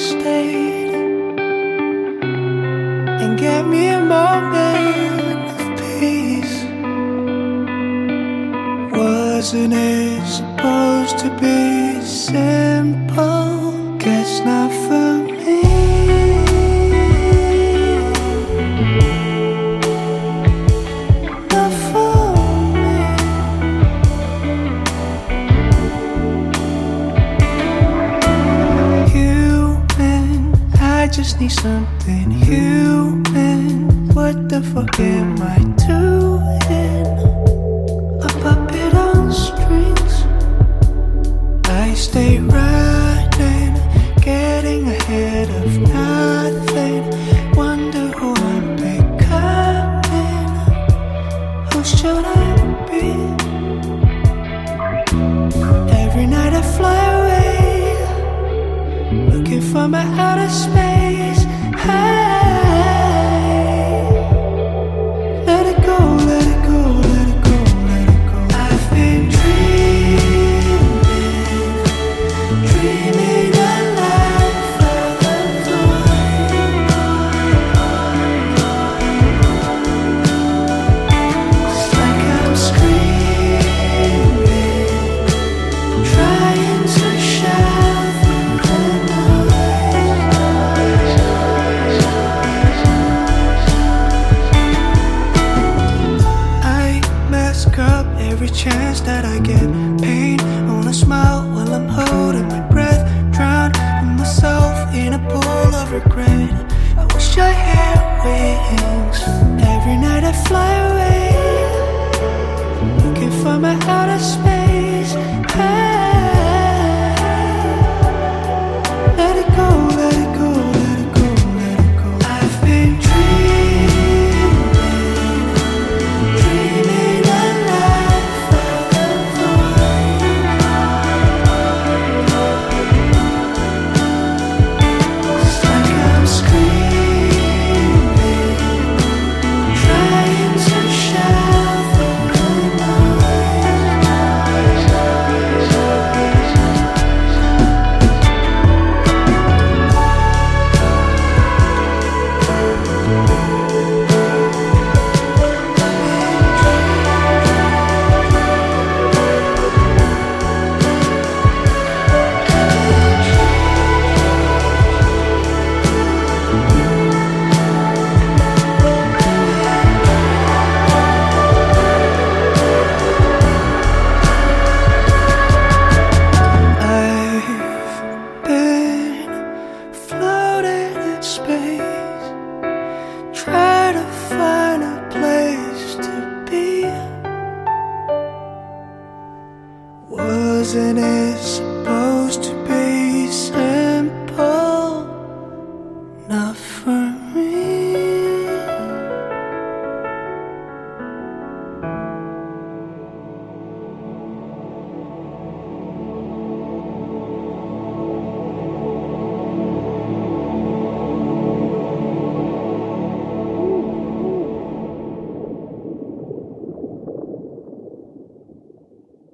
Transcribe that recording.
stayed and gave me a moment of peace. Wasn't it supposed to be simple? Guess not for me. Not for me. Human, I just need something human. What the fuck am I doing? A puppet on strings. I stay running, getting ahead of nothing. Wonder who I'm becoming. Who should I be? Every night I fly away, looking for my outer space.